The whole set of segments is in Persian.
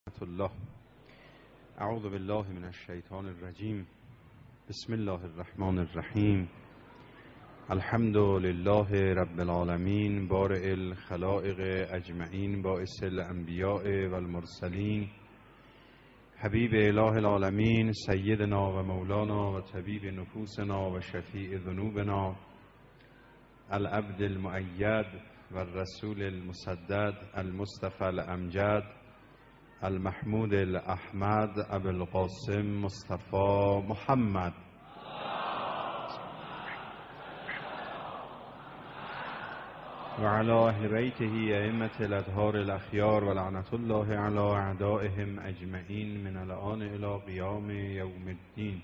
الله. اعوذ بالله من الشیطان الرجیم. بسم الله الرحمن الرحیم. الحمد لله رب العالمین بارئ الخلائق اجمعین باعث الانبیاء والمرسلین حبیب اله العالمین سیدنا و مولانا و طبیب نفوسنا و شفیع ذنوبنا العبد المؤید و الرسول المسدد المصطفى الامجد المحمود الاحمد ابو القاسم مصطفى محمد و علی اهل بیته ائمة الاطهار الاخیار و لعنت الله علی اعدائهم اجمعین من الان الی قیام یوم الدین.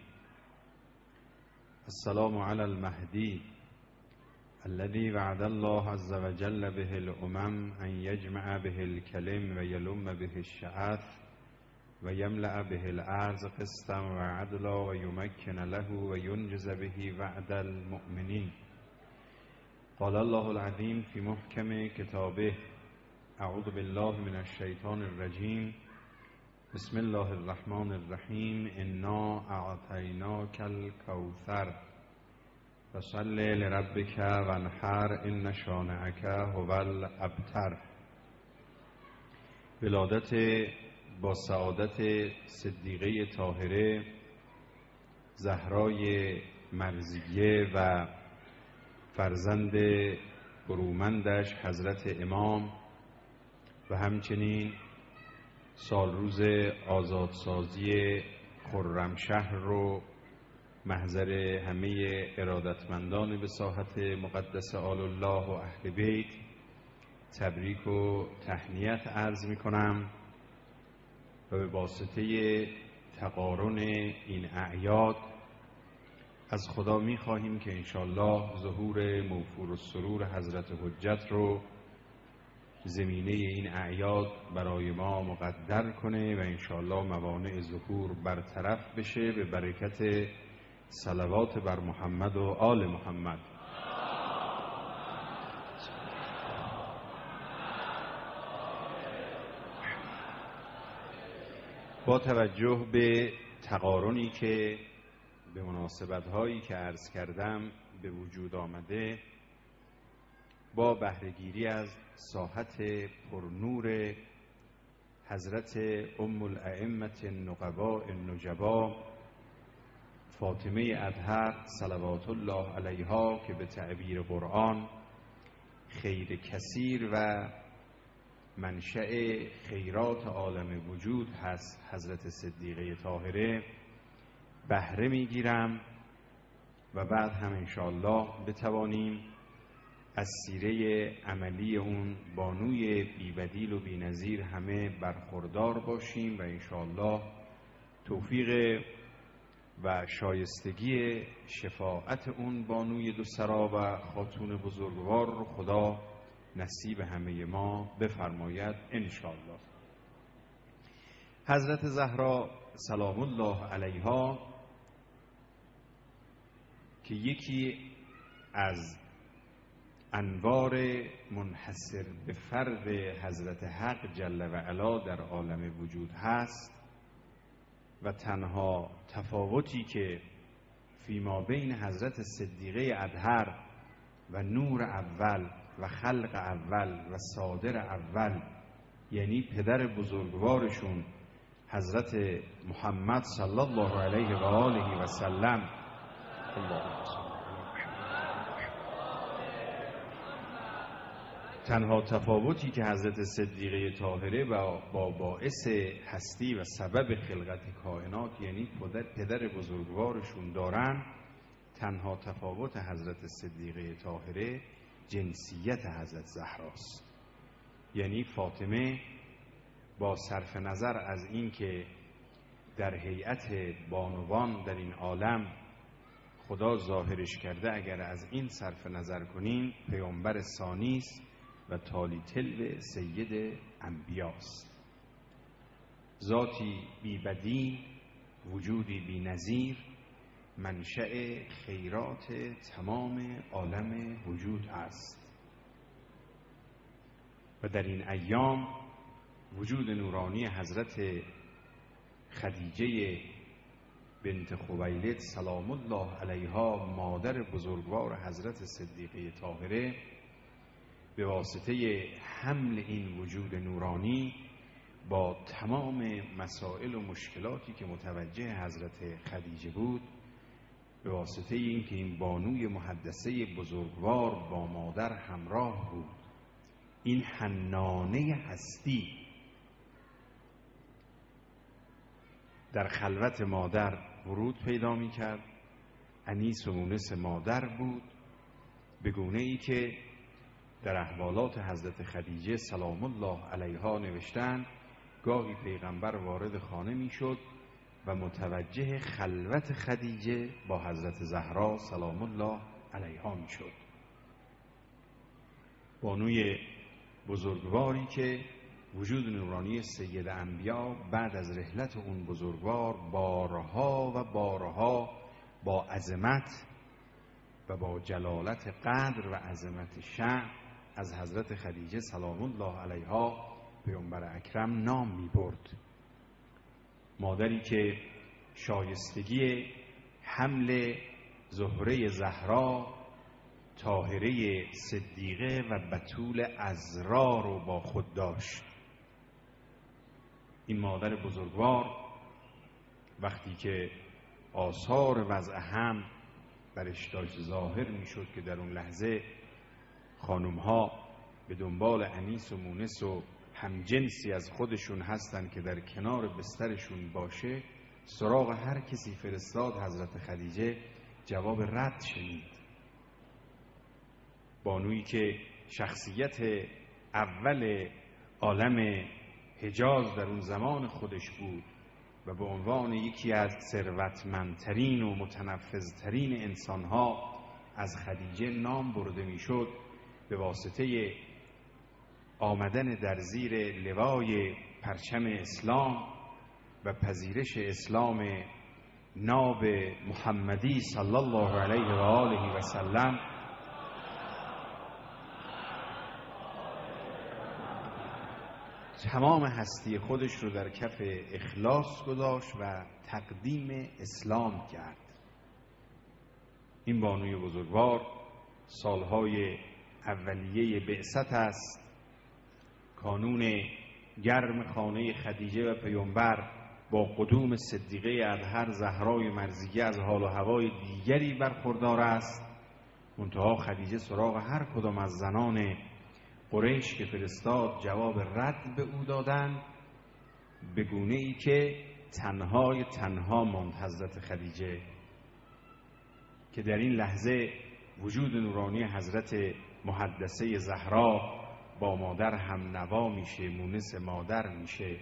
السلام علی المهدی الذي وعد الله عز وجل به الامم ان يجمع به الكلم و يلم به الشعث و يملأ به الارض قسطا و عدلا و يمكن له و ينجز به وعد المؤمنين. قال الله العظيم في محكم كتابه اعوذ بالله من الشيطان الرجيم بسم الله الرحمن الرحيم انا اعطيناك الكوثر فصل لربك وانحر ان شانئك هو الابتر. ولادت با سعادت صدیقه طاهره زهرای مرضیه و فرزند برومندش حضرت امام و همچنین سالروز آزادسازی خرمشهر رو محضر همه ارادتمندان به ساحت مقدس آل الله و اهل بیت تبریک و تهنیت عرض می کنم و به واسطه تقارن این اعیاد از خدا می خواهیم که انشالله ظهور موفور السرور حضرت حجت رو زمینه این اعیاد برای ما مقدر کنه و انشالله موانع ظهور برطرف بشه به برکت صلوات بر محمد و آل محمد. با توجه به تقارنی که به مناسبت‌هایی که عرض کردم به وجود آمده با بهره‌گیری از ساحت پرنور حضرت ام الائمة النقباء النجبا فاطمه اطهر صلوات الله علیها که به تعبیر قرآن خیر کثیر و منشأ خیرات عالم وجود هست حضرت صدیقه طاهره بهره میگیرم و بعد هم انشاءالله بتوانیم از سیره عملی اون بانوی بی‌بدیل و بی‌نظیر همه برخوردار باشیم و انشاءالله توفیق و شایستگی شفاعت اون بانوی دو سرا و خاتون بزرگوار رو خدا نصیب همه ما بفرماید انشاءالله. حضرت زهرا سلام الله علیها که یکی از انوار منحصر به فرد حضرت حق جل و علا در عالم وجود هست و تنها تفاوتی که فیما بین حضرت صدیقه اطهر و نور اول و خلق اول و صادر اول یعنی پدر بزرگوارشون حضرت محمد صلی الله علیه و آله و سلم تنها تفاوتی که حضرت صدیقه طاهره با باعث هستی و سبب خلقت کائنات یعنی پدر بزرگوارشون دارن، تنها تفاوت حضرت صدیقه طاهره جنسیت حضرت زهراست. یعنی فاطمه با صرف نظر از این که در هیئت بانوان در این عالم خدا ظاهرش کرده، اگر از این صرف نظر کنیم پیامبر ثانی است و تالی تلو سید انبیاست. ذاتی بی بدیل، وجودی بی نظیر، منشأ خیرات تمام عالم وجود است و در این ایام وجود نورانی حضرت خدیجه بنت خویلد سلام الله علیها، مادر بزرگوار حضرت صدیقه طاهره، به واسطه حمل این وجود نورانی با تمام مسائل و مشکلاتی که متوجه حضرت خدیجه بود، به واسطه این که این بانوی محدثه بزرگوار با مادر همراه بود، این حنانه هستی در خلوت مادر ورود پیدا می کرد. انیس و مونس مادر بود، به گونه ای که در احوالات حضرت خدیجه سلام الله علیها نوشتن گاهی پیغمبر وارد خانه می شد و متوجه خلوت خدیجه با حضرت زهرا سلام الله علیها می شد. بانوی بزرگواری که وجود نورانی سید انبیا بعد از رحلت اون بزرگوار بارها و بارها با عظمت و با جلالت قدر و عظمت شأن از حضرت خدیجه سلام الله علیها پیامبر اکرم نام می برد. مادری که شایستگی حمل زهره زهرا طاهره صدیقه و بتول عذرا رو با خود داشت. این مادر بزرگوار وقتی که آثار وضع هم برش داشت ظاهر می شد که در اون لحظه خانوم ها به دنبال انیس و مونس و همجنسی از خودشون هستن که در کنار بسترشون باشه، سراغ هر کسی فرستاد حضرت خدیجه جواب رد شنید. بانویی که شخصیت اول عالم حجاز در اون زمان خودش بود و به عنوان یکی از ثروتمندترین و متنفذترین انسانها از خدیجه نام برده میشد، به واسطه آمدن در زیر لوای پرچم اسلام و پذیرش اسلام ناب محمدی صلی الله علیه و آله و سلم تمام هستی خودش رو در کف اخلاص گذاشت و تقدیم اسلام کرد. این بانوی بزرگوار سالهای اولیه بعثت است. کانون گرم خانه خدیجه و پیامبر با قدوم صدیقه اطهر زهرای مرضیه از حال و هوای دیگری برخوردار است. منتها خدیجه سراغ هر کدام از زنان قریش که فرستاد جواب رد به او دادند، به گونه ای که تنها ماند حضرت خدیجه که در این لحظه وجود نورانی حضرت محدثه زهرا با مادر هم نوا میشه، مونس مادر میشه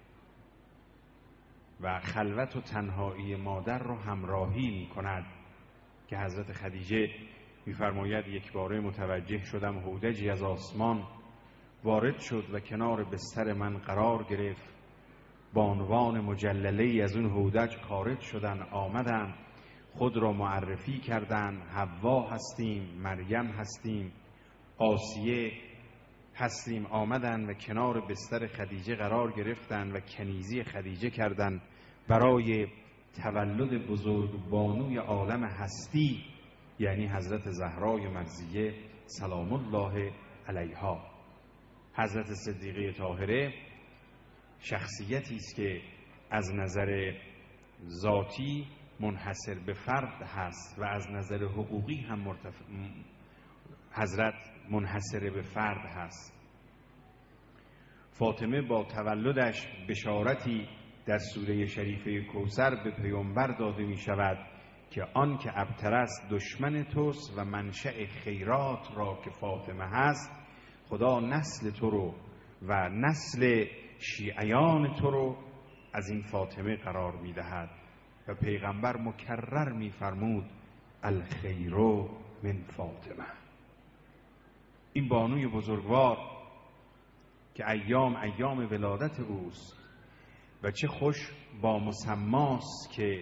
و خلوت و تنهایی مادر رو همراهی میکند که حضرت خدیجه میفرماید یک باره متوجه شدم هودجی از آسمان وارد شد و کنار بستر من قرار گرفت. بانوان مجلله‌ای از اون هودج خارج شدن، آمدن، خود را معرفی کردن. حوا هستیم، مریم هستیم، آسیه هستیم. آمدن و کنار بستر خدیجه قرار گرفتن و کنیزی خدیجه کردن برای تولد بزرگ بانوی عالم هستی، یعنی حضرت زهرای مرضیه سلام الله علیها. حضرت صدیقه طاهره شخصیتی است که از نظر ذاتی منحصر به فرد هست و از نظر حقوقی هم حضرت منحصر به فرد هست. فاطمه با تولدش بشارتی در سوره شریفه کوثر به پیامبر داده می شود که آن که ابتر است دشمن توست و منشأ خیرات را که فاطمه هست، خدا نسل تو رو و نسل شیعیان تو رو از این فاطمه قرار می دهد و پیغمبر مکرر می فرمود الخیر من فاطمه. این بانوی بزرگوار که ایام ولادت اوست و چه خوش با مسماست که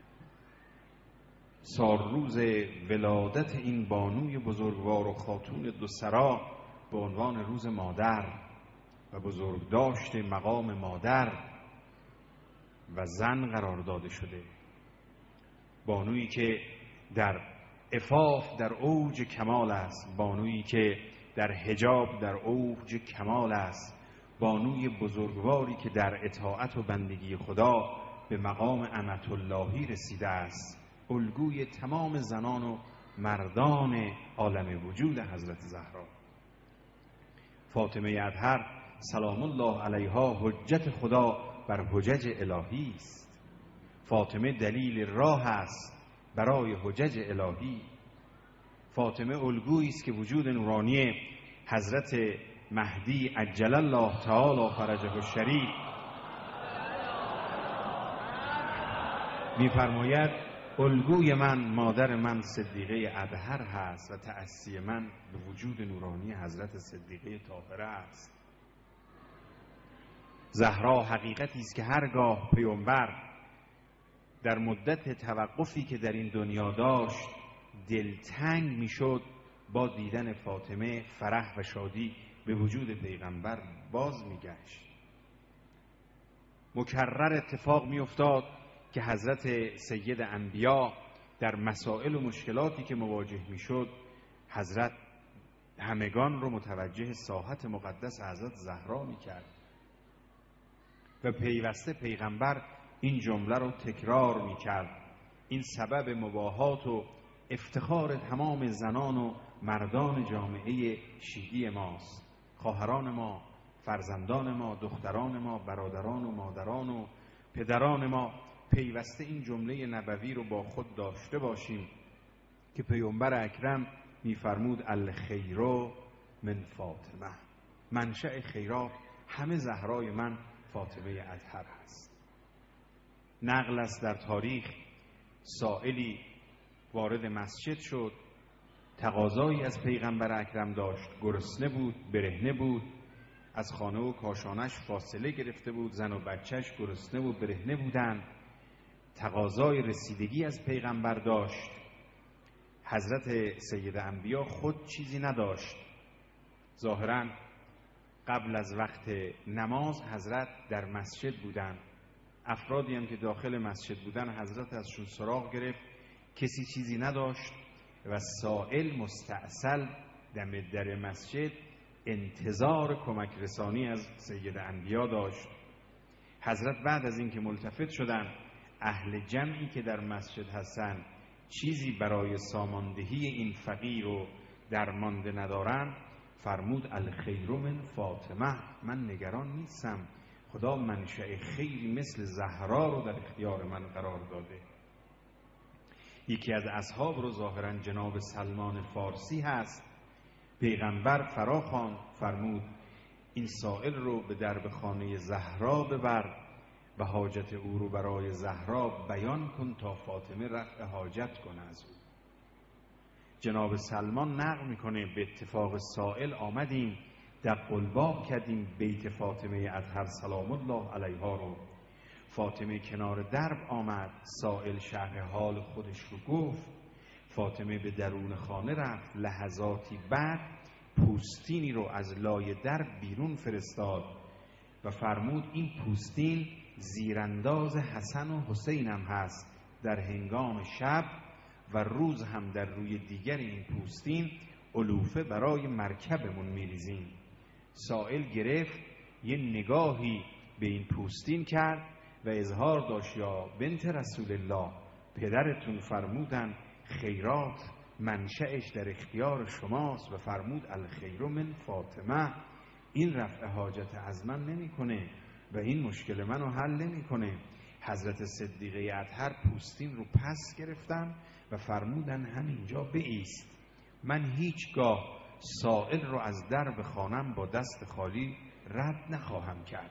سالروز ولادت این بانوی بزرگوار و خاتون دو سرا به عنوان روز مادر و بزرگداشت مقام مادر و زن قرار داده شده، بانویی که در عفاف در اوج کمال است، بانویی که در حجاب در اوج کمال است، بانوی بزرگواری که در اطاعت و بندگی خدا به مقام امة اللهی رسیده است، الگوی تمام زنان و مردان عالم وجود حضرت زهرا. فاطمه اطهر سلام الله علیها حجت خدا بر حجج الهی است. فاطمه دلیل راه است برای حجج الهی. فاطمه الگویی است که وجود نورانی حضرت مهدی عجل الله تعالی فرجه الشریف می‌فرماید الگوی من مادر من صدیقه اطهر هست و تأسی من به وجود نورانی حضرت صدیقه طاهره است. زهرا حقیقتی است که هرگاه پیامبر در مدت توقفی که در این دنیا داشت دلتنگ میشد، با دیدن فاطمه فرح و شادی به وجود پیغمبر باز میگشت. مکرر اتفاق میافتاد که حضرت سید انبیا در مسائل و مشکلاتی که مواجه میشد، حضرت همگان رو متوجه ساحت مقدس حضرت زهرا میکرد و پیوسته پیغمبر این جمله رو تکرار میکرد. این سبب مباهات و افتخار تمام زنان و مردان جامعه شیعی ماست. خواهران ما، فرزندان ما، دختران ما، برادران و مادران و پدران ما پیوسته این جمله نبوی رو با خود داشته باشیم که پیامبر اکرم میفرمود الخیر من فاطمه، منشأ خیرات همه زهرای من فاطمه اطهر هست. نقل است در تاریخ سائلی وارد مسجد شد، تقاضایی از پیغمبر اکرم داشت، گرسنه بود، برهنه بود، از خانه و کاشانش فاصله گرفته بود، زن و بچهش گرسنه و برهنه بودند، تقاضای رسیدگی از پیغمبر داشت. حضرت سید انبیا خود چیزی نداشت، ظاهراً قبل از وقت نماز حضرت در مسجد بودند. افرادی هم که داخل مسجد بودن حضرت ازشون سراغ گرفت، کسی چیزی نداشت و سائل مستعسل دم در مسجد انتظار کمک رسانی از سید انبیا داشت. حضرت بعد از اینکه ملتفت شدن اهل جمعی که در مسجد هستن چیزی برای ساماندهی این فقیر و درمانده ندارن، فرمود الخیر من فاطمه، من نگران نیستم، خدا منشأ خیری مثل زهرا رو در اختیار من قرار داده. یکی از اصحاب رو ظاهرا جناب سلمان فارسی هست، پیغمبر فراخواند، فرمود این سائل رو به درب خانه زهرا ببر و حاجت او رو برای زهرا بیان کن تا فاطمه رفع حاجت کنه از او. جناب سلمان نقل میکنه به اتفاق سائل آمدیم در قلباب کردیم بیت فاطمه اطهر سلام الله علیها رو. فاطمه کنار درب آمد، سائل شرح حال خودش رو گفت. فاطمه به درون خانه رفت، لحظاتی بعد پوستینی رو از لای درب بیرون فرستاد و فرمود این پوستین زیرانداز حسن و حسین هم هست، در هنگام شب و روز هم در روی دیگر این پوستین علوفه برای مرکبمون میریزیم. سائل گرفت یه نگاهی به این پوستین کرد و اظهار داشت یا بنت رسول الله، پدرتون فرمودن خیرات منشأش در اختیار شماست و فرمود الخیر من فاطمه، این رفع حاجت از من نمیکنه و این مشکل منو حل نمیکنه. حضرت صدیقه اطهر پوستین رو پس گرفتن و فرمودن همینجا بایست، من هیچگاه سائل رو از درب خانم با دست خالی رد نخواهم کرد.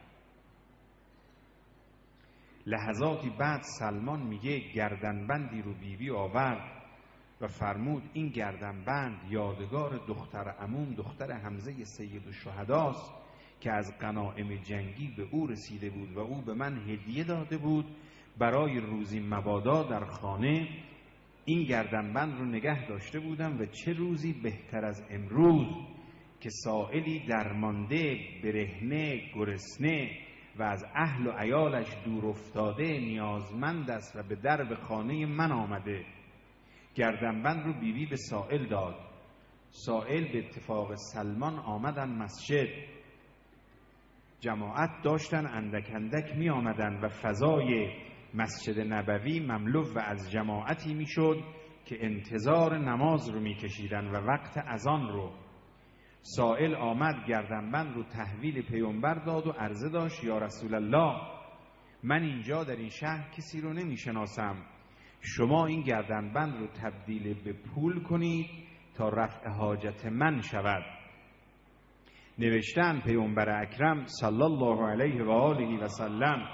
لحظاتی بعد سلمان میگه گردنبندی رو بیبی آورد و فرمود این گردنبند یادگار دختر عموم دختر حمزه سید الشهداست که از غنایم جنگی به او رسیده بود و او به من هدیه داده بود برای روزی مبادا در خانه. این گردنبند رو نگه داشته بودم و چه روزی بهتر از امروز که سائلی درمانده، برهنه، گرسنه و از اهل و عیالش دور افتاده نیازمند است و به درب خانه من آمده. گردنبند رو بیبی به سائل داد. سائل به اتفاق سلمان آمدن مسجد. جماعت داشتن اندک اندک می آمدن و فضای مسجد نبوی مملو و از جماعتی می شد که انتظار نماز رو می کشیدن و وقت اذان رو. سائل آمد گردنبند رو تحویل پیامبر داد و عرضه داشت یا رسول الله، من اینجا در این شهر کسی رو نمی شناسم، شما این گردنبند رو تبدیل به پول کنید تا رفع حاجت من شود. نوشتن پیامبر اکرم صلی الله علیه و آله و سلم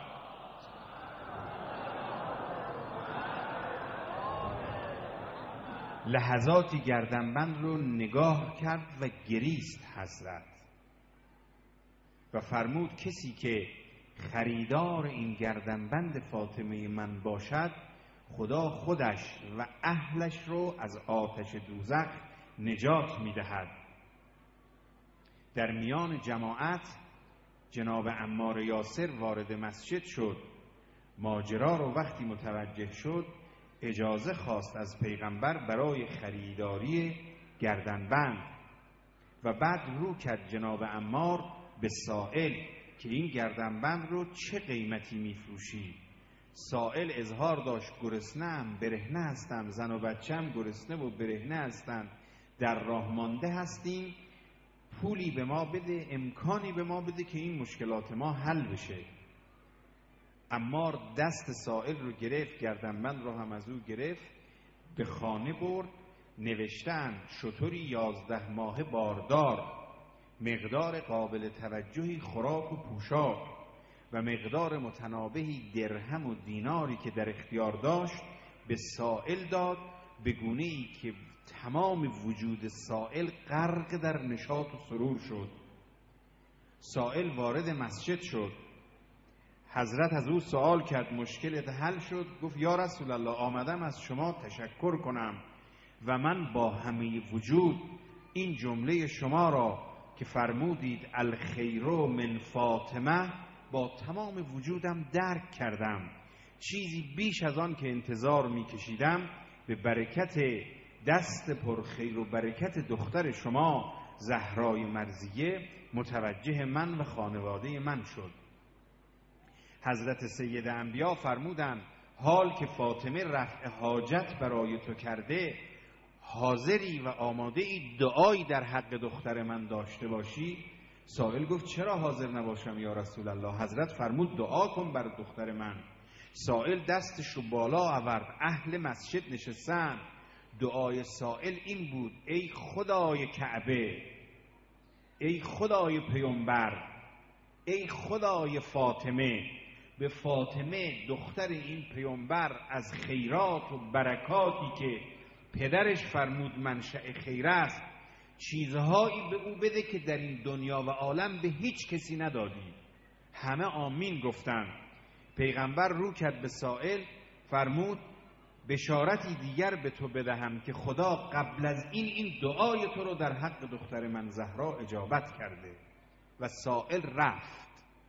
لحظاتی گردنبند رو نگاه کرد و گریست حسرت و فرمود کسی که خریدار این گردنبند فاطمه من باشد، خدا خودش و اهلش رو از آتش دوزخ نجات میدهد. در میان جماعت جناب عمار یاسر وارد مسجد شد. ماجرا رو وقتی متوجه شد اجازه خواست از پیغمبر برای خریداری گردنبند و بعد رو کرد جناب عمار به سائل که این گردنبند رو چه قیمتی میفروشی؟ سائل اظهار داشت گرسنه‌ام، برهنه هستم، زن و بچه‌م گرسنه و برهنه هستند، در راه مانده هستیم، پولی به ما بده، امکانی به ما بده که این مشکلات ما حل بشه. عمار دست سائل رو گرفت، گردنبند رو هم از او گرفت، به خانه برد. نوشتن شتری 11 ماه باردار، مقدار قابل توجهی خوراک و پوشاک و مقدار متنابهی درهم و دیناری که در اختیار داشت به سائل داد، به گونه‌ای که تمام وجود سائل غرق در نشاط و سرور شد. سائل وارد مسجد شد. حضرت از او سوال کرد مشکلت حل شد؟ گفت یا رسول الله آمدم از شما تشکر کنم و من با همه وجود این جمله شما را که فرمودید الخیر من فاطمه با تمام وجودم درک کردم. چیزی بیش از آن که انتظار می‌کشیدم به برکت دست پرخیر و برکت دختر شما زهرای مرضیه متوجه من و خانواده من شد. حضرت سید انبیا فرمودند حال که فاطمه رفع حاجت برای تو کرده، حاضری و آماده ای دعایی در حق دختر من داشته باشی؟ سائل گفت چرا حاضر نباشم یا رسول الله؟ حضرت فرمود دعا کن بر دختر من. سائل دستش رو بالا آورد، اهل مسجد نشستن. دعای سائل این بود ای خدای کعبه، ای خدای پیامبر، ای خدای فاطمه، به فاطمه دختر این پیامبر از خیرات و برکاتی که پدرش فرمود منشأ خیر است چیزهایی به او بده که در این دنیا و عالم به هیچ کسی ندادی. همه آمین گفتند. پیغمبر رو کرد به سائل فرمود بشارتی دیگر به تو بدهم که خدا قبل از این دعای تو رو در حق دختر من زهرا اجابت کرده. و سائل رفت.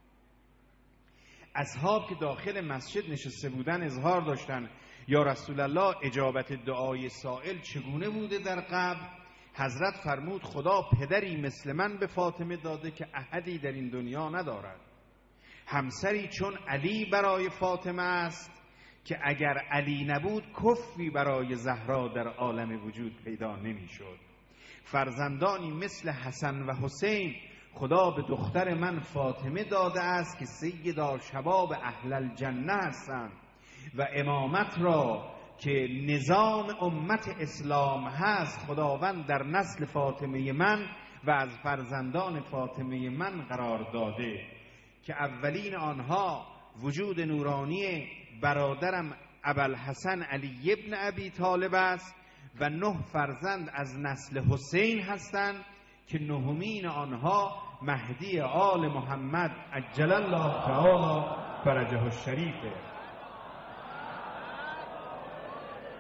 اصحاب که داخل مسجد نشسته بودن اظهار داشتن یا رسول الله اجابت دعای سائل چگونه بوده در قبل؟ حضرت فرمود خدا پدری مثل من به فاطمه داده که احدی در این دنیا ندارد، همسری چون علی برای فاطمه است که اگر علی نبود کفی برای زهرا در عالم وجود پیدا نمی شد، فرزندانی مثل حسن و حسین خدا به دختر من فاطمه داده است که سیدا شباب اهل الجنه هستند و امامت را که نظام امت اسلام هست خداوند در نسل فاطمه من و از فرزندان فاطمه من قرار داده که اولین آنها وجود نورانی برادرم ابوالحسن علی ابن ابی طالب است و 9 فرزند از نسل حسین هستند که نهمین آنها مهدی آل محمد عجل الله تعالی فرجه الشریفه.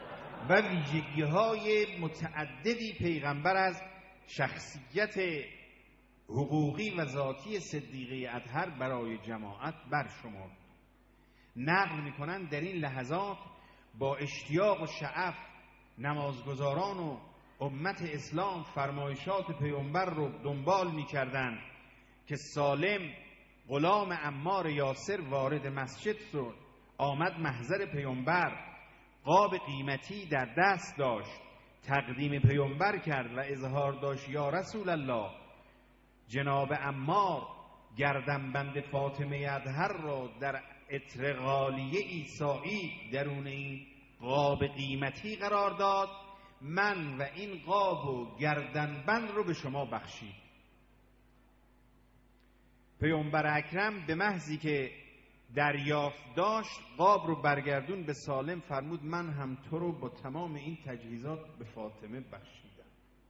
و ویژگی‌های متعددی پیغمبر از شخصیت حقوقی و ذاتی صدیقه اطهر برای جماعت برشمرد. نقل میکنن در این لحظات با اشتیاق و شعف نمازگزاران و امت اسلام فرمایشات پیامبر رو دنبال میکردن که سالم غلام عمار یاسر وارد مسجد شد، آمد محضر پیامبر، قاب قیمتی در دست داشت، تقدیم پیامبر کرد و اظهار داشت یا رسول الله، جناب عمار گردنبند فاطمه اطهر را در عطر غالیه عیسایی درون این قاب قیمتی قرار داد، من و این قاب و گردنبند رو به شما بخشید. پیامبر اکرم به محضی که دریافت داشت قاب رو برگردون به سالم، فرمود من هم تو رو با تمام این تجهیزات به فاطمه بخشیدم.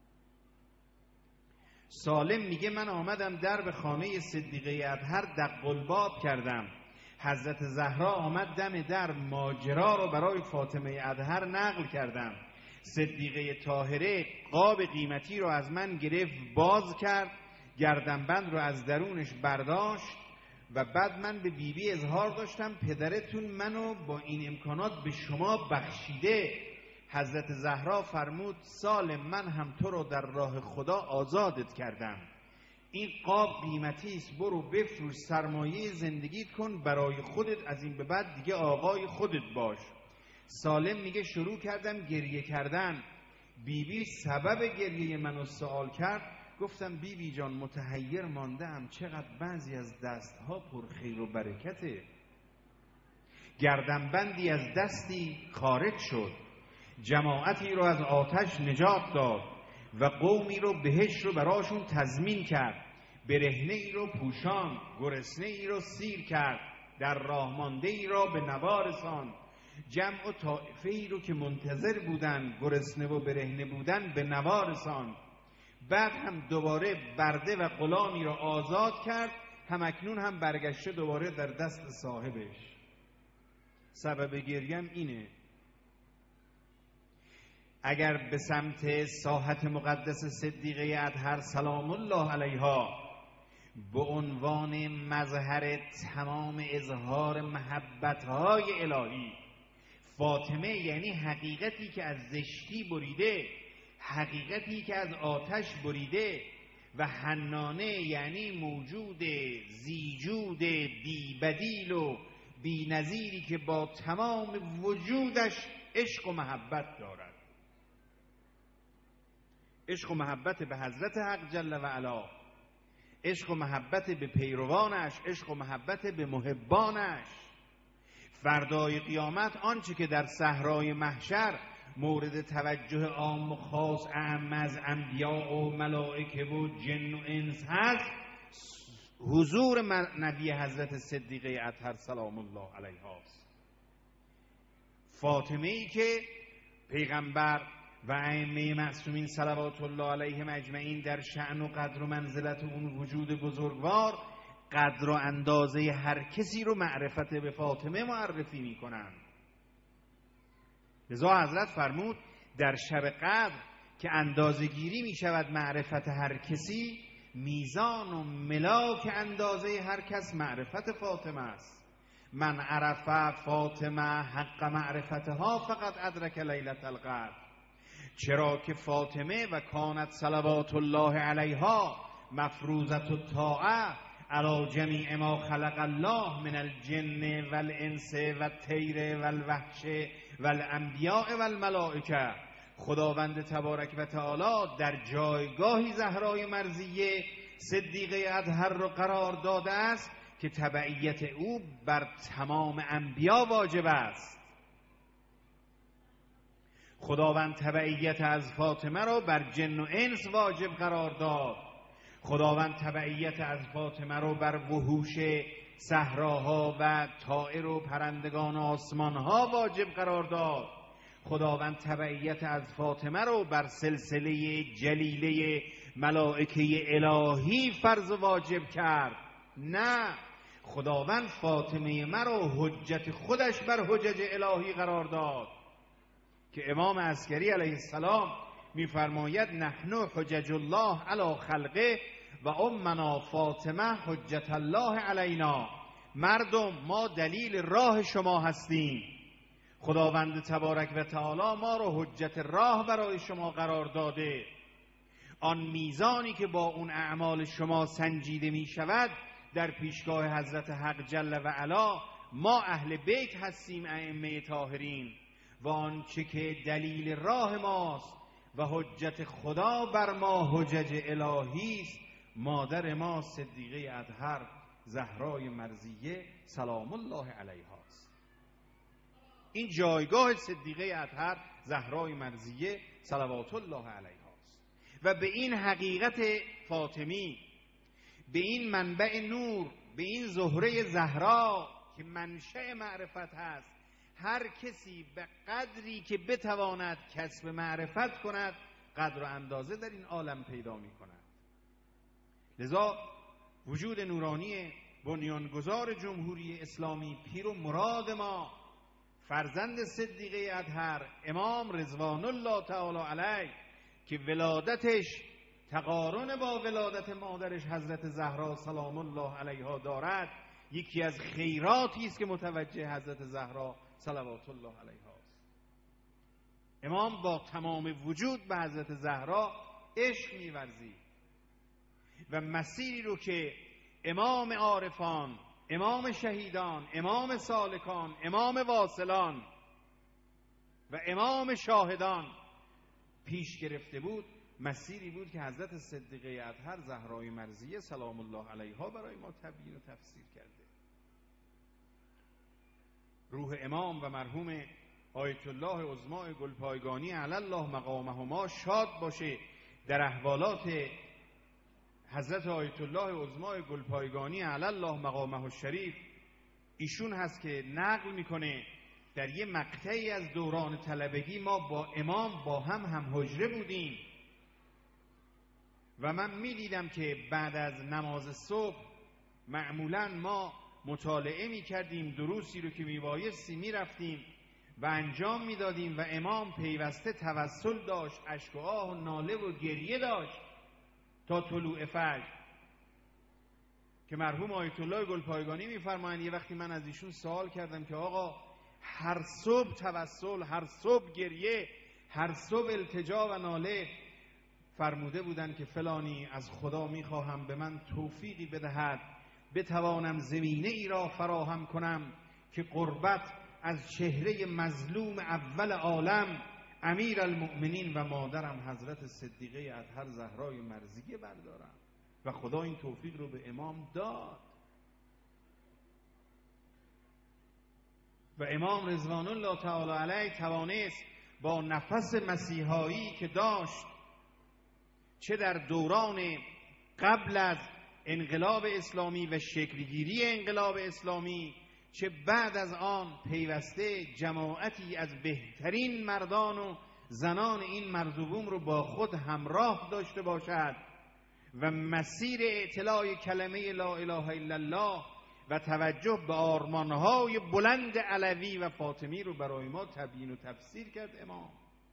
سالم میگه من آمدم در به خانه صدیقه اطهر دق الباب کردم، حضرت زهرا آمد دم در، ماجرا رو برای فاطمه اطهر نقل کردم. صدیقه طاهره قاب قیمتی رو از من گرفت، باز کرد، گردنبند رو از درونش برداشت و بعد من به بیبی اظهار داشتم پدرتون منو با این امکانات به شما بخشیده. حضرت زهرا فرمود سالم من هم تو رو در راه خدا آزادت کردم، این قاب قیمتی است، برو بفروش سرمایه زندگیت کن برای خودت، از این به بعد دیگه آقای خودت باش. سالم میگه شروع کردم گریه کردن، بیبی سبب گریه منو سوال کرد، گفتم بیبی جان متحیر ماندم، چقدر بعضی از دستها پر خیر و برکته. گردنبندی از دستی خارج شد، جماعتی رو از آتش نجات داد و قومی رو بهشت رو براشون تضمین کرد، برهنه ای رو پوشان، گرسنه ای رو سیر کرد، در راه مانده ای را به نوا رساند، جمع و طائفه ای رو که منتظر بودن، گرسنه و برهنه بودن، به نوا رساند. بعد هم دوباره برده و غلامی را آزاد کرد، همکنون هم برگشته دوباره در دست صاحبش. سبب گریم اینه. اگر به سمت ساحت مقدس صدیقه اطهر سلام الله علیها به عنوان مظهر تمام اظهار محبت‌های الهی، فاطمه یعنی حقیقتی که از زشتی بریده، حقیقتی که از آتش بریده، و حنانه یعنی موجود زیجود بی بدیل و بی نظیری که با تمام وجودش عشق و محبت دارد، عشق و محبت به حضرت حق جل و علا، عشق و محبت به پیروانش، عشق و محبت به محبانش. فردای قیامت آنچه که در صحرای محشر مورد توجه عام و خاص اعم از انبیاء و ملائکه و جن و انس هست، حضور نبی حضرت صدیقه اطهر سلام الله علیها است. فاطمه ای که پیغمبر و ائمه معصومین صلوات الله علیهم اجمعین در شأن و قدر و منزلت اون وجود بزرگوار قدر و اندازه هر کسی رو معرفت به فاطمه معرفی میکنن. لذا حضرت فرمود در شب قدر که اندازه گیری می شود معرفت هر کسی، میزان و ملاک اندازه هر کس معرفت فاطمه است. من عرف فاطمه حق معرفتها فقط ادرک لیلة القدر. چرا که فاطمه و کانت صلوات الله علیها مفروضت الطاعه علی جمیع ما خلق الله من الجن والانس والطیر والوحش والانبیاء والملائکه. خداوند تبارک و تعالی در جایگاهی زهرای مرضیه صدیقه اطهر را قرار داده است که تبعیت او بر تمام انبیا واجب است. خداوند تبعیت از فاطمه را بر جن و انس واجب قرار داد. خداوند تبعیت از فاطمه را بر وحوش صحراها و طائر و پرندگان آسمانها واجب قرار داد. خداوند تبعیت از فاطمه را بر سلسله جلیله ملائکه الهی فرض واجب کرد. نه، خداوند فاطمه مرا حجت خودش بر حجج الهی قرار داد که امام عسکری علیه السلام میفرماید نحن حجج الله علی خلقه و امنا فاطمه حجت الله علینا. مردم ما دلیل راه شما هستیم، خداوند تبارک و تعالی ما رو حجت راه برای شما قرار داده. آن میزانی که با اون اعمال شما سنجیده می شود در پیشگاه حضرت حق جل و علا ما اهل بیت هستیم، ائمه طاهرین، و آنچه که دلیل راه ماست و حجت خدا بر ما حجج الهی است مادر ما صدیقه اطهر زهرای مرضیه سلام الله علیها است. این جایگاه صدیقه اطهر زهرای مرضیه صلوات الله علیها است و به این حقیقت فاطمی، به این منبع نور، به این زهره زهرا که منشأ معرفت هست، هر کسی به قدری که بتواند کسب معرفت کند قدر و اندازه در این عالم پیدا می کند. لذا وجود نورانی بنیانگذار جمهوری اسلامی پیر و مراد ما فرزند صدیقه اطهر امام رضوان الله تعالی علیه که ولادتش تقارن با ولادت مادرش حضرت زهرا سلام الله علیها دارد، یکی از خیراتی است که متوجه حضرت زهرا صلوات الله علیها است. امام با تمام وجود به حضرت زهرا عشق می‌ورزید و مسیری رو که امام عارفان، امام شهیدان، امام سالکان، امام واصلان و امام شاهدان پیش گرفته بود، مسیری بود که حضرت صدیقه اطهر زهرای مرضیه سلام الله علیها برای ما تبیین و تفسیر کرده. روح امام و مرحوم آیت الله عظما گلپایگانی علی الله مقامهما شاد باشه. در احوالات حضرت آیت الله عظما گلپایگانی علی الله مقامه الشریف ایشون هست که نقل میکنه در یه مقطعی از دوران طلبگی ما با امام با هم حجره بودیم و من میدیدم که بعد از نماز صبح معمولا ما مطالعه میکردیم، دروسی رو که میبایستی میرفتیم و انجام میدادیم و امام پیوسته توسل داشت، اشک و آه و ناله و گریه داشت تا طلوع فجر، که مرحوم آیت الله گلپایگانی میفرمایند یه وقتی من از ایشون سوال کردم که آقا هر صبح توسل، هر صبح گریه، هر صبح التجا و ناله، فرموده بودند که فلانی از خدا میخواهم به من توفیقی بدهد بتوانم زمینه ای را فراهم کنم که قربت از چهره مظلوم اول عالم امیر المؤمنین و مادرم حضرت صدیقه اطهر زهرای مرضیه بردارم، و خدا این توفیق رو به امام داد و امام رضوان الله تعالی علیه توانست با نفس مسیحایی که داشت، چه در دوران قبل از انقلاب اسلامی و شکلگیری انقلاب اسلامی، چه بعد از آن، پیوسته جماعتی از بهترین مردان و زنان این مرزبون رو با خود همراه داشته باشد و مسیر اطلاع کلمه لا اله الا الله و توجه به آرمانهای بلند علوی و فاطمی رو برای ما تبیین و تفسیر کرد امام.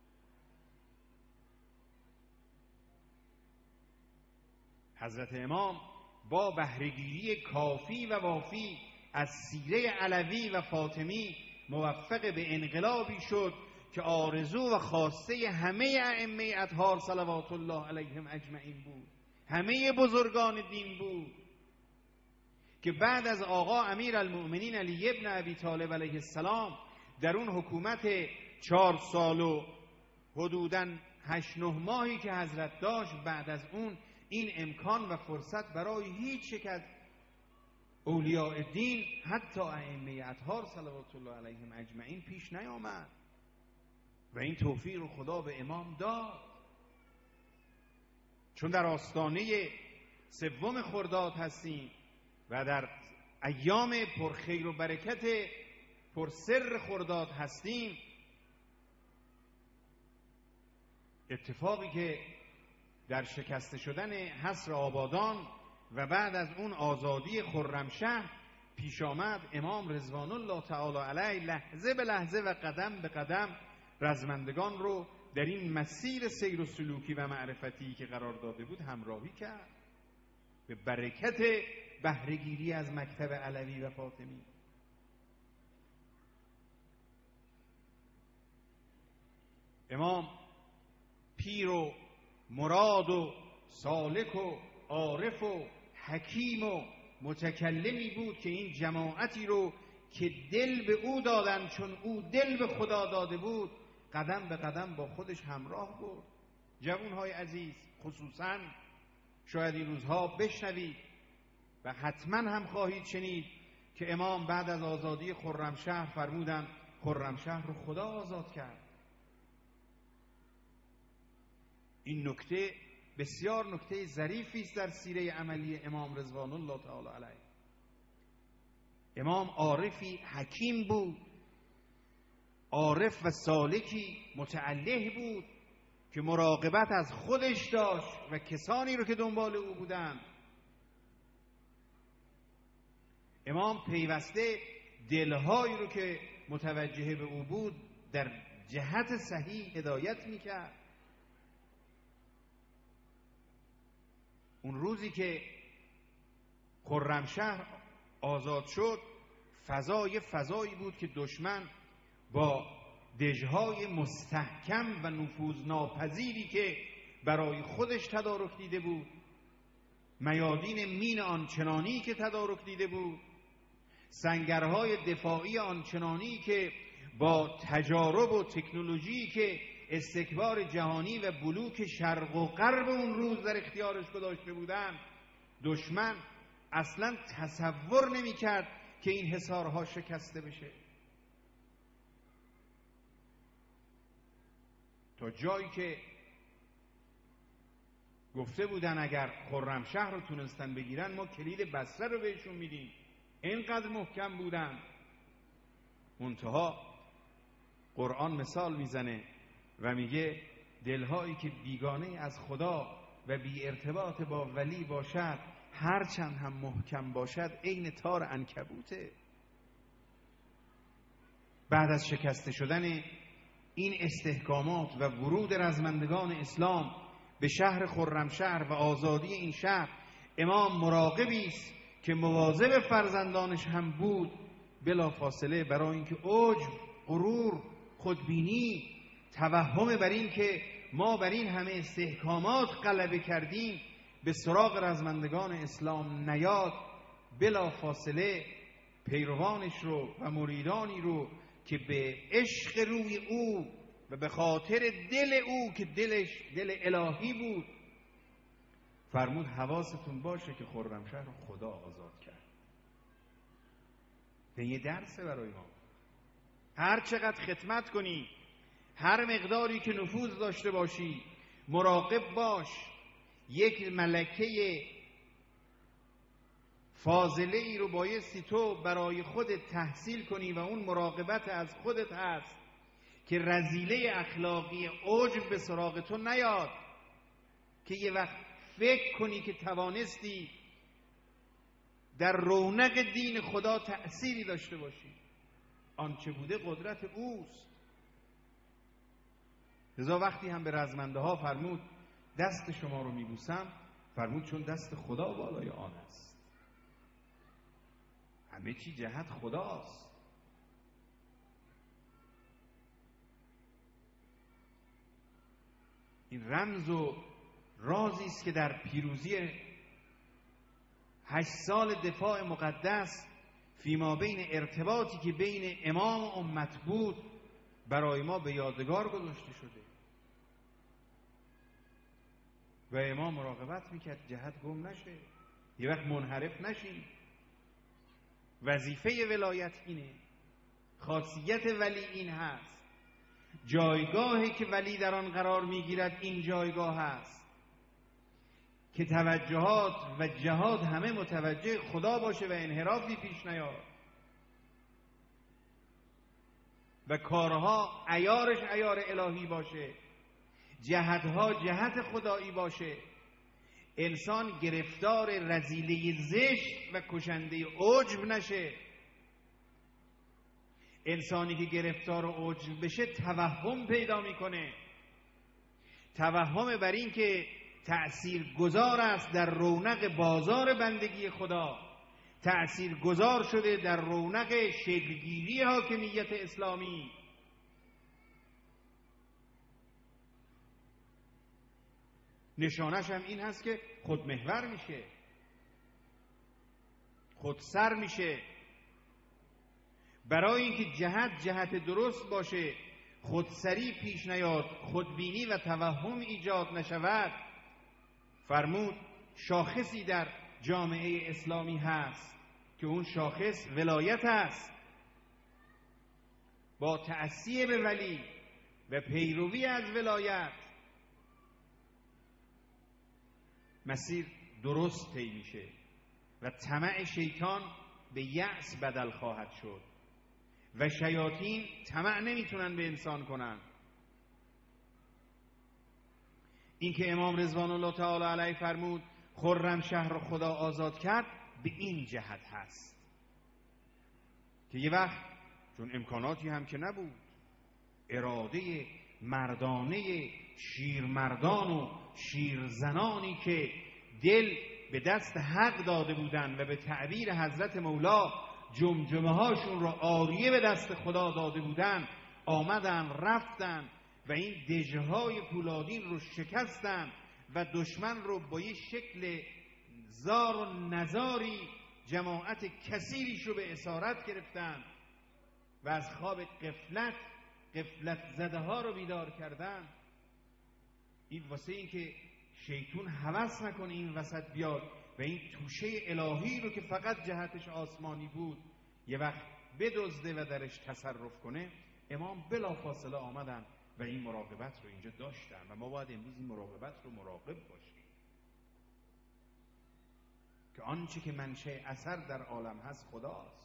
حضرت امام با بهره‌گیری کافی و وافی از سیره علوی و فاطمی موفق به انقلابی شد که آرزو و خواسته همه ائمه اطهار صلوات الله علیهم اجمعین بود، همه بزرگان دین بود، که بعد از آقا امیر المؤمنین علی ابن ابی طالب علیه السلام در اون حکومت 4 سال و حدوداً 8-9 ماهی که حضرت داشت، بعد از اون این امکان و فرصت برای هیچ یک از اولیاء دین حتی ائمه اطهار صلوات الله علیهم اجمعین پیش نیامد و این توفیق رو خدا به امام داد. چون در آستانه 3 خرداد هستیم و در ایام پرخیر و برکت پرسر خرداد هستیم، اتفاقی که در شکسته شدن حصر آبادان و بعد از اون آزادی خرمشهر پیش آمد، امام رضوان الله تعالی علیه لحظه به لحظه و قدم به قدم رزمندگان رو در این مسیر سیر و سلوکی و معرفتی که قرار داده بود همراهی کرد به برکت بهره‌گیری از مکتب علوی و فاطمی. امام پیر و مراد و سالک و عارف و حکیم و متکلمی بود که این جماعتی رو که دل به او دادن چون او دل به خدا داده بود قدم به قدم با خودش همراه بود. جوانهای عزیز، خصوصاً شاید این روزها بشنوید و حتما هم خواهید شنید که امام بعد از آزادی خرمشهر فرمودند خرمشهر رو خدا آزاد کرد. این نکته بسیار نکته ظریفی است در سیره عملی امام رضوان الله تعالی علیه. امام عارفی حکیم بود، عارف و سالکی متعله بود که مراقبت از خودش داشت و کسانی رو که دنبال او بودند. امام پیوسته دلهایی رو که متوجه به او بود در جهت صحیح هدایت میکرد. اون روزی که خرمشهر آزاد شد فضایی بود که دشمن با دژهای مستحکم و نفوذناپذیری که برای خودش تدارک دیده بود، میادین مین آنچنانی که تدارک دیده بود، سنگرهای دفاعی آنچنانی که با تجارب و تکنولوژی که استکبار جهانی و بلوک شرق و غرب اون روز در اختیارش گذاشته بودند، دشمن اصلا تصور نمی‌کرد که این حصارها شکسته بشه. تا جایی که گفته بودن اگر خرمشهر رو تونستن بگیرن ما کلید بصره رو بهشون میدیم. اینقدر محکم بودن. منتها قرآن مثال میزنه و میگه دلهایی که بیگانه از خدا و بی ارتباط با ولی باشد هرچند هم محکم باشد عین تار عنکبوته. بعد از شکسته شدن این استحکامات و ورود رزمندگان اسلام به شهر خرمشهر و آزادی این شهر، امام مراقبی است که مواظب فرزندانش هم بود، بلافاصله برای اینکه عجب، غرور، خودبینی، توهم بر این که ما بر این همه استحکامات غلبه کردیم به سراغ رزمندگان اسلام نیاد، بلافاصله پیروانش رو و مریدانی رو که به عشق روی او و به خاطر دل او که دلش دل الهی بود فرمود حواستون باشه که خرمشهر رو خدا آزاد کرد. به یه درسه برای ما. هر چقدر خدمت کنی، هر مقداری که نفوذ داشته باشی، مراقب باش یک ملکه فاضله ای رو بایستی تو برای خودت تحصیل کنی و اون مراقبت از خودت هست که رذیله اخلاقی عجب به سراغ تو نیاد، که یه وقت فکر کنی که توانستی در رونق دین خدا تأثیری داشته باشی. آنچه بوده قدرت اوست. لذا وقتی هم به رزمنده ها فرمود دست شما رو میبوسم، فرمود چون دست خدا بالای آن است. همه چی جهت خداست. این رمز و رازی است که در پیروزی 8 سال دفاع مقدس فیما بین ارتباطی که بین امام و امت بود برای ما به یادگار گذاشته شده. و امام مراقبت میکرد جهت گم نشه، یه وقت منحرف نشیم. وظیفه ولایت اینه، خاصیت ولی این هست، جایگاهی که ولی در آن قرار میگیرد این جایگاه هست که توجهات و جهاد همه متوجه خدا باشه و انحرافی پیش نیاد و کارها عیارش عیار الهی باشه، جهتها جهت خدایی باشه. انسان گرفتار رذیله زشت و کشنده عجب نشه. انسانی که گرفتار عجب بشه توهم پیدا میکنه، توهم بر این که تأثیرگذار است در رونق بازار بندگی خدا، تأثیرگذار شده در رونق شکلگیری حاکمیت اسلامی. نشانش هم این هست که خودمحور میشه، خودسر میشه. برای اینکه جهت درست باشه، خودسری پیش نیاد، خودبینی و توهم ایجاد نشود، فرمود شاخصی در جامعه اسلامی هست که اون شاخص ولایت است. با تأسیه به ولی و پیروی از ولایت مسیر درست طی میشه و طمع شیطان به یأس بدل خواهد شد و شیاطین طمع نمیتونن به انسان کنن. این که امام رضوان الله تعالی علیه فرمود خرم شهر رو خدا آزاد کرد، به این جهت هست که یه وقت چون امکاناتی هم که نبود، اراده مردانه شیرمردان و شیرزنانی که دل به دست حق داده بودند و به تعبیر حضرت مولا جمجمه هاشون را عاریه به دست خدا داده بودند، آمدن رفتن و این دژهای پولادین رو شکستن و دشمن رو با یه شکل زار و نزاری جماعت کثیریش رو به اسارت گرفتن و از خواب غفلت زده ها رو بیدار کردن. این واسه این که شیطون هوس نکنه این وسط بیاد و این توشه الهی رو که فقط جهتش آسمانی بود یه وقت بدزده و درش تصرف کنه، امام بلافاصله آمدن و این مراقبت رو اینجا داشتن و ما باید امروز این مراقبت رو مراقب باشیم که آنچه که منشأ اثر در عالم هست خداست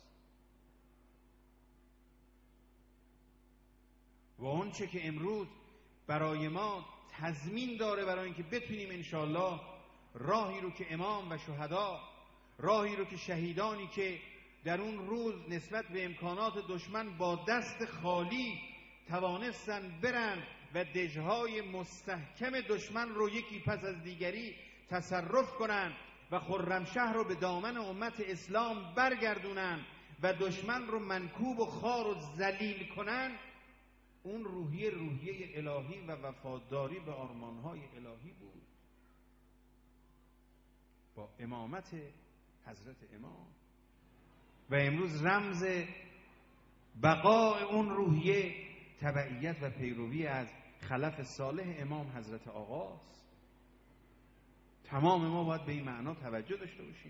و آنچه که امروز برای ما تضمین داره برای اینکه بتونیم انشاءالله راهی رو که امام و شهدا، راهی رو که شهیدانی که در اون روز نسبت به امکانات دشمن با دست خالی توانستن برن و دژهای مستحکم دشمن رو یکی پس از دیگری تصرف کنن و خرمشهر رو به دامن امت اسلام برگردونن و دشمن رو منکوب و خار و ذلیل کنن، اون روحیه الهی و وفاداری به آرمانهای الهی بود با امامت حضرت امام. و امروز رمز بقای اون روحیه تبعیت و پیروی از خلف صالح امام حضرت آقاست. تمام ما باید به این معنا توجه داشته باشیم.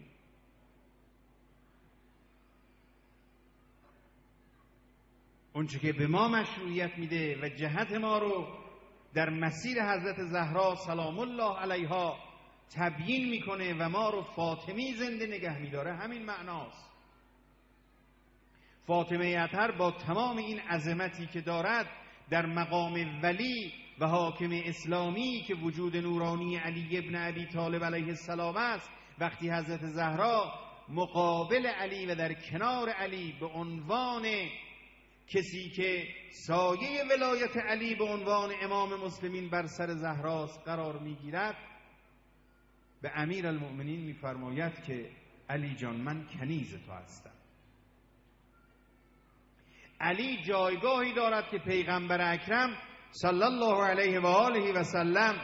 اونچه که به ما مشروعیت میده و جهت ما رو در مسیر حضرت زهرا سلام الله علیها تبیین میکنه و ما رو فاطمی زنده نگه میداره، همین معناست. فاطمه اطهر با تمام این عظمتی که دارد در مقام ولی و حاکم اسلامی که وجود نورانی علی ابن ابی طالب علیه السلام است، وقتی حضرت زهرا مقابل علی و در کنار علی به عنوان کسی که سایه ولایت علی به عنوان امام مسلمین بر سر زهراست قرار میگیرد، به امیر المؤمنین میفرماید که علی جان من کنیز تو هستم. علی جایگاهی دارد که پیغمبر اکرم صلی الله علیه و آله و سلم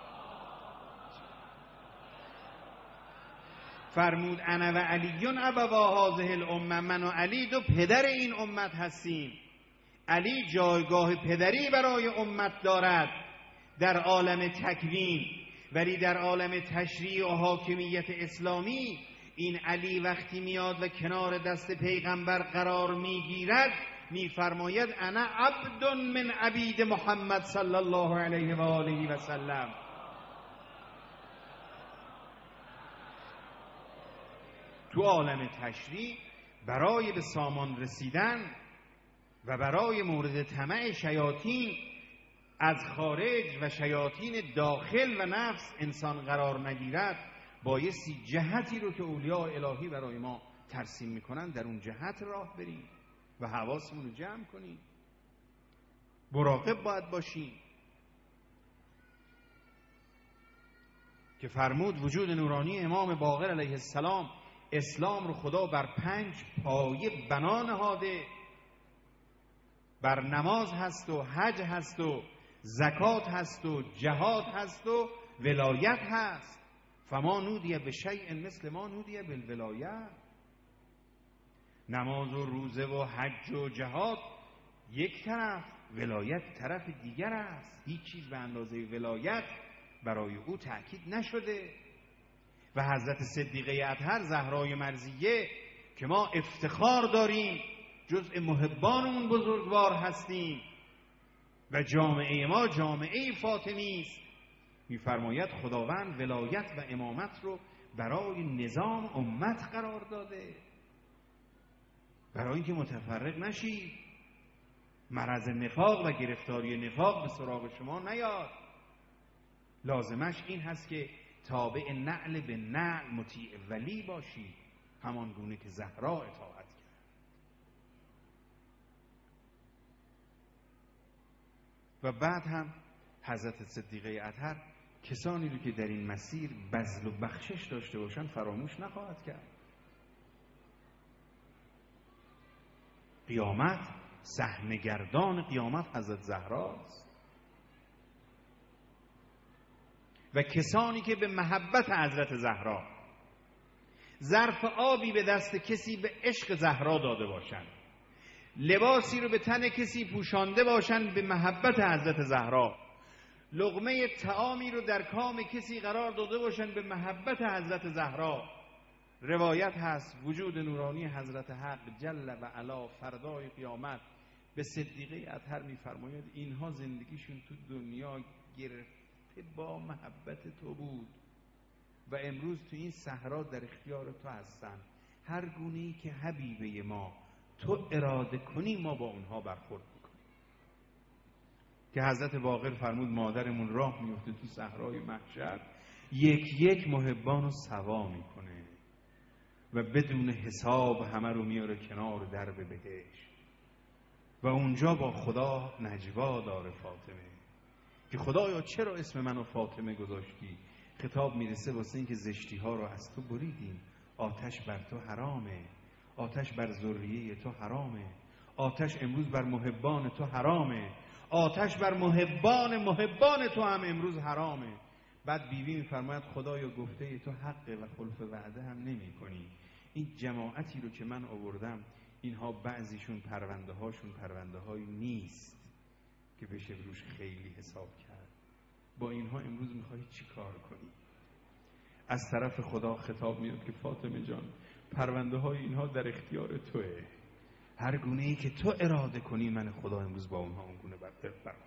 فرمود انا و علیون ابوا هذه الامه، من و علی دو پدر این امت هستیم. علی جایگاه پدری برای امت دارد در عالم تکوین، ولی در عالم تشریع و حاکمیت اسلامی این علی وقتی میاد و کنار دست پیغمبر قرار میگیرد میفرماید انا عبد من عبید محمد صلی الله علیه و آله و سلم. تو عالم تشریع برای به سامان رسیدن و برای مورد طمع شیاطین از خارج و شیاطین داخل و نفس انسان قرار نگیرد، بایستی جهتی رو که اولیاء الهی برای ما ترسیم میکنن در اون جهت راه بریم و حواسمون رو جمع کنیم. مراقب باید باشیم. که فرمود وجود نورانی امام باقر علیه السلام اسلام رو خدا بر 5 پایه بنا نهاده، بر نماز هست و حج هست و زکات هست و جهاد هست و ولایت هست. فما نودی به شیء مثل ما نودی بالولایت. نماز و روزه و حج و جهاد یک طرف، ولایت طرف دیگر است. هیچ چیز به اندازه ولایت برای او تأکید نشده. و حضرت صدیقه اطهر زهرای مرضیه که ما افتخار داریم جزء محبان اون بزرگوار هستیم و جامعه ما جامعه فاطمی است، می‌فرماید خداوند ولایت و امامت رو برای نظام امت قرار داده، برای اینکه متفرق نشید، مرض نفاق و گرفتاری نفاق به سراغ شما نیاد. لازمش این هست که تابع نعل به نعل مطیع ولی باشید، همان گونه که زهرا اطاعت کرد. و بعد هم حضرت صدیقه اطهر کسانی رو که در این مسیر بذل و بخشش داشته باشند فراموش نخواهد کرد. قیامت، صحنه‌گردان قیامت حضرت زهراست و کسانی که به محبت حضرت زهرا ظرف آبی به دست کسی به عشق زهرا داده باشند، لباسی رو به تن کسی پوشانده باشند به محبت حضرت زهرا، لقمه طعامی رو در کام کسی قرار داده باشند به محبت حضرت زهرا. روایت هست وجود نورانی حضرت حق جل و علا فردای قیامت به صدیقه اطهر می‌فرماید اینها زندگیشون تو دنیا گرفته با محبت تو بود و امروز تو این صحرا در اختیار تو هستن. هر گونه‌ای که حبیبه ما تو اراده کنی ما با اونها برخورد میکنیم. که حضرت باقر فرمود مادرمون راه میفته تو صحرای محشر، یک یک محبان رو سوا میکنه و بدون حساب همه رو میاره کنار درب بهشت و اونجا با خدا نجوا داره فاطمه که خدایا چرا اسم منو فاطمه گذاشتی؟ خطاب میرسه واسه این که زشتی ها رو از تو بریدیم، آتش بر تو حرامه، آتش بر ذریه تو حرامه، آتش امروز بر محبان تو حرامه، آتش بر محبان تو هم امروز حرامه. بعد بیوی میفرماید خدایا گفته تو حقه و خلف وعده هم نمی کنی. این جماعتی رو که من آوردم اینها بعضیشون پرونده هایی نیست که بشه روش خیلی حساب کرد. با اینها امروز میخوای چی کار کنی؟ از طرف خدا خطاب میاد که فاطمه جان پرونده های اینها در اختیار توه، هر گونه ای که تو اراده کنی من خدا امروز با اونها اون گونه برخورد میکنم.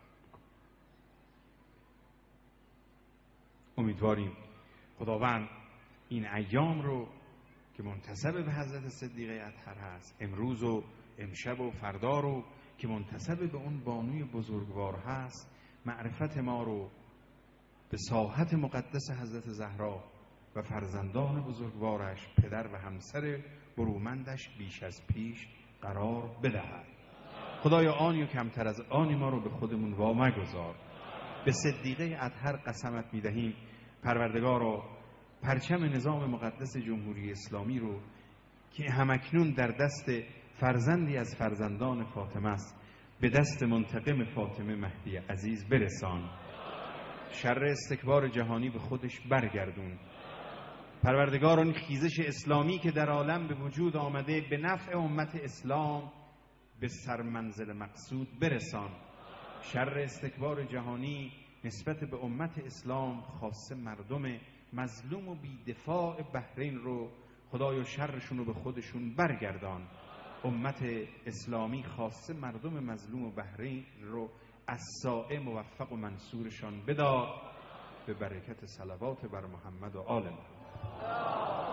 امیدواریم خداوند این ایام رو که منتسب به حضرت صدیقه اطهر هست، امروز و امشب و فردا رو که منتسب به اون بانوی بزرگوار هست، معرفت ما رو به ساحت مقدس حضرت زهرا و فرزندان بزرگوارش پدر و همسر برومندش بیش از پیش قرار بدهد. خدایا آنی و کمتر از آنی ما رو به خودمون وامگذار. به صدیقه اطهر قسمت میدهیم پروردگارا پرچم نظام مقدس جمهوری اسلامی رو که همکنون در دست فرزندی از فرزندان فاطمه است به دست منتقم فاطمه مهدی عزیز برسان، شر استکبار جهانی به خودش برگردون. پروردگار آن خیزش اسلامی که در عالم به وجود آمده به نفع امت اسلام به سرمنزل مقصود برسان. شر استکبار جهانی نسبت به امت اسلام خاصه مردم مظلوم و بی‌دفاع بحرین رو خدایا شرشون رو به خودشون برگردان. امت اسلامی خاصه مردم مظلوم و بحرین رو از سائه موفق و منصورشان بدار به برکت صلوات بر محمد و آل محمد.